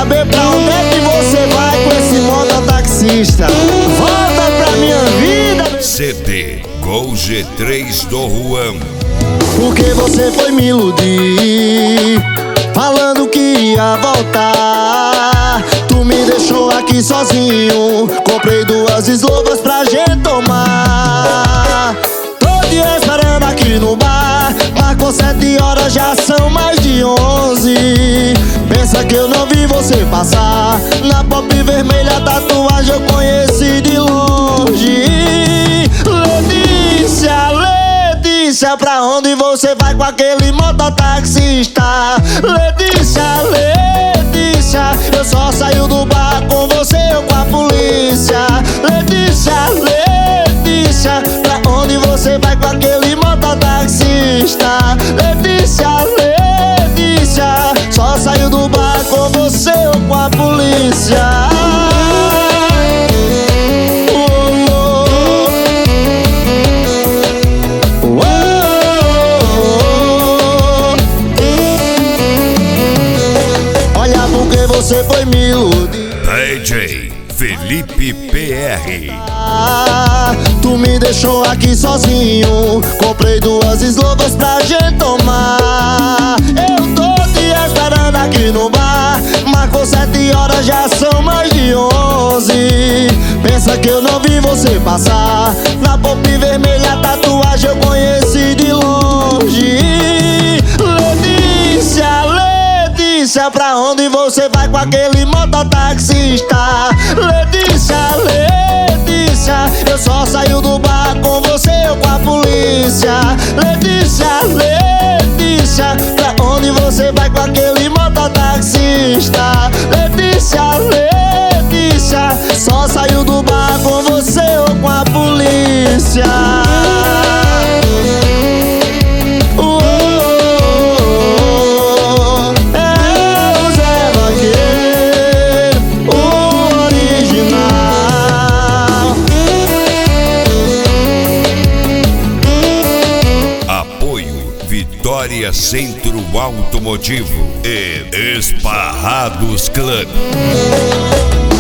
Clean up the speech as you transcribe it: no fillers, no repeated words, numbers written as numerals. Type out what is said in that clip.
saber pra onde é que você vai com esse mototaxista. Volta pra minha vida. CD Gol G3 do Juan. Porque você foi me iludir, falando que ia voltar. Tu me deixou aqui sozinho, comprei 2 eslovas pra gente tomar. Tô te esperando aqui no bar, marcou 7 horas, já são mais de 11. Pensa que eu não vi você passar, na pop vermelha tatuagem eu conheci de longe. Letícia, pra onde você vai com aquele mototaxista? Letícia, eu só saio do bar com você ou com a polícia. Letícia, pra onde você vai com aquele mototaxista? Letícia, só saio do bar com você ou com a polícia. Você foi me iludir. DJ Felipe PR. Tu me deixou aqui sozinho, comprei 2 eslovas pra gente tomar. Eu tô te esperando aqui no bar, marcou 7 horas, já são mais de 11. Pensa que eu não vi você passar, na pop vermelha tatuagem eu conheci de longe. Letícia, pra onde você vai com aquele mototaxista? Letícia, eu só saio do bar com você ou com a polícia. Letícia, pra onde você vai com aquele mototaxista? Letícia, só saio do bar com você ou com a polícia. Vitória Centro Automotivo e Esparrados Club.